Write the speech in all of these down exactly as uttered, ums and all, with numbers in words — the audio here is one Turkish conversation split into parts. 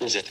Güzel.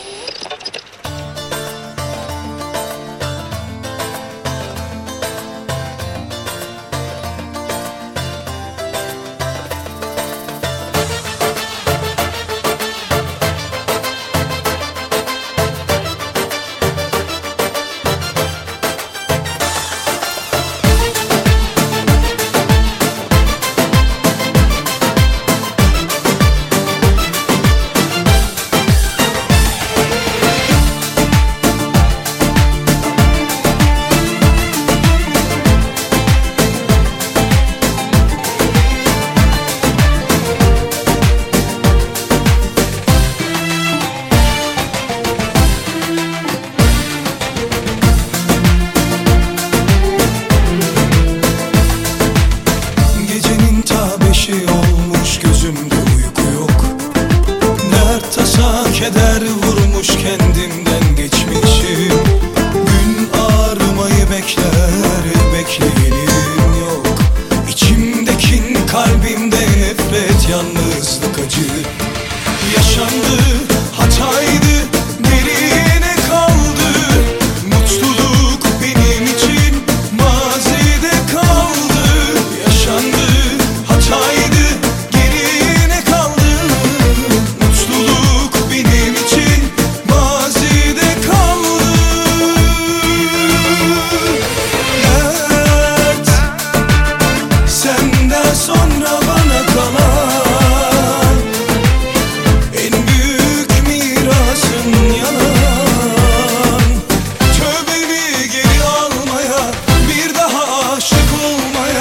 Olmuş gözümde uyku yok. Dert tasa keder vurmuş kendimden geçmişim. Gün ağrımayı bekler, bekleyenim yok. İçimdekin kalbimde nefret, yalnızlık, acı. Yaşandı, hataydı, gerine kaldı. Mutluluk benim için mazide kaldı. Yaşandı, hataydı, gerine kaldı. Mutluluk benim için mazide kaldı. Dert senden sonra bana kalan en büyük mirasın yalan. Tövbemi geri almaya, bir daha aşık olmaya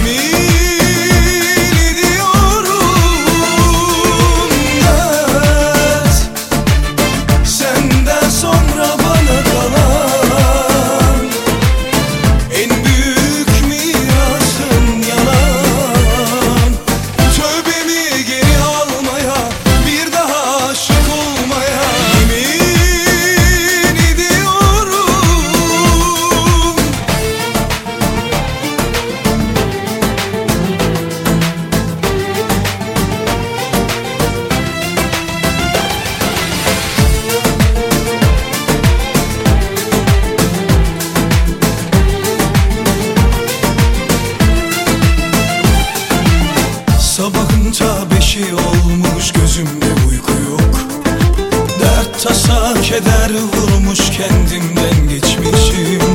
yemin ediyorum. Dert senden sonra bana kalan en büyük mirasın yalan. Tövbemi geri almaya, bir daha aşık olmaya yemin ediyorum. Sabahınca beşi olmuş gözümde uyku yok. Dert tasa keder vurmuş kendimden geçmişim.